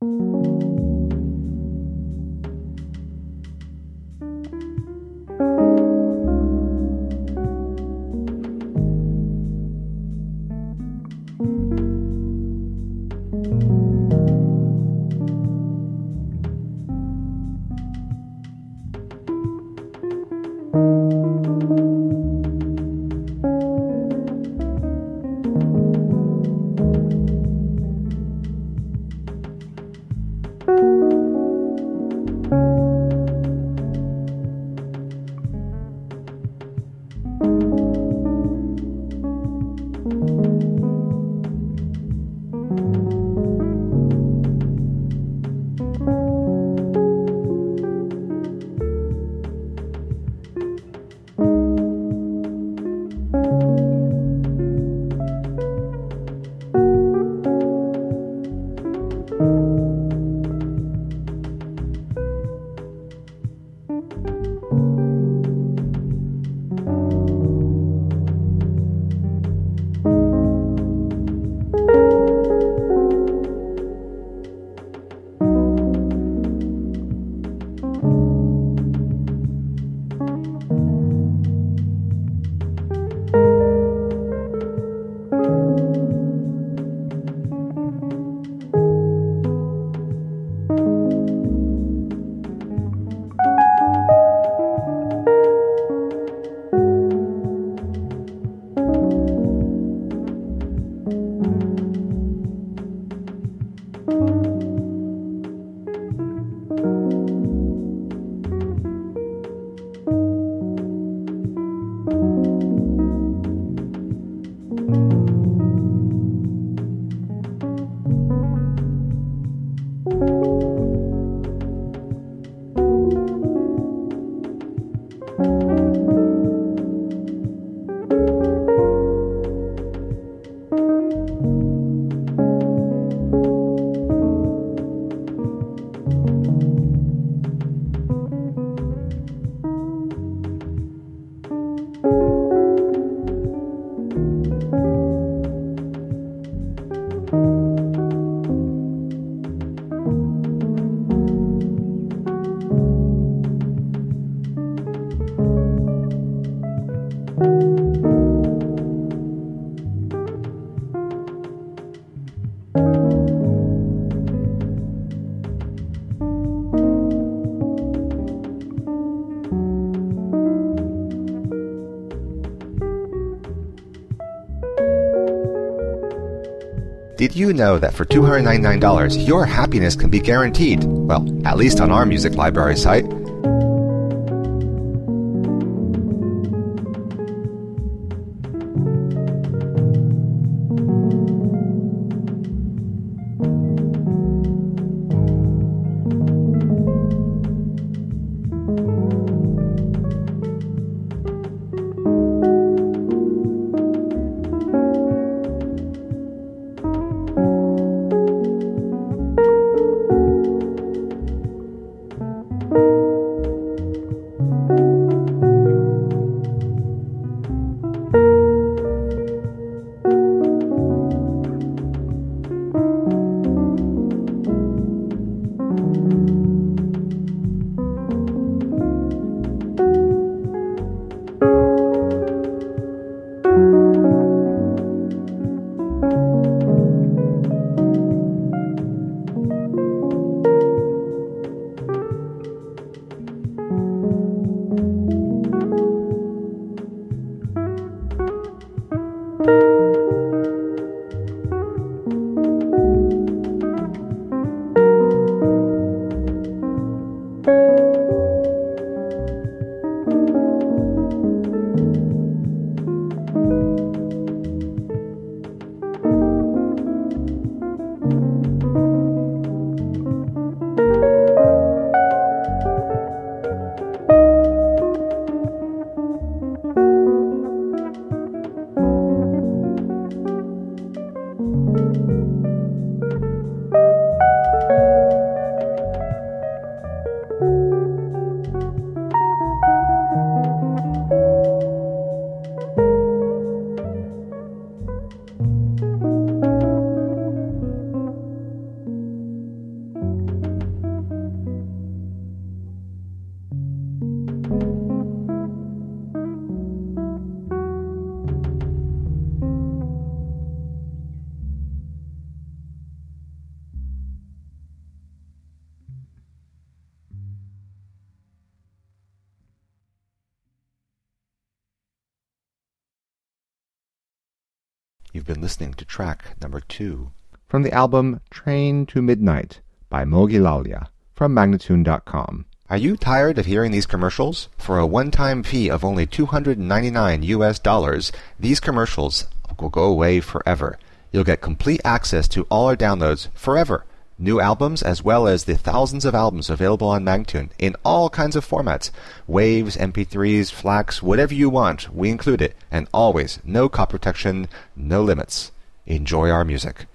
Did you know that for $299, your happiness can be guaranteed? Well, at least on our music library site. You've been listening to track number 2 from the album Train to Midnight by Mogi Lawlia from Magnatune.com. Are you tired of hearing these commercials? For a one-time fee of only $299, these commercials will go away forever. You'll get complete access to all our downloads forever. New albums as well as the thousands of albums available on Magnatune in all kinds of formats. Waves, MP3s, FLACs, whatever you want, we include it. And always, no copy protection, no limits. Enjoy our music.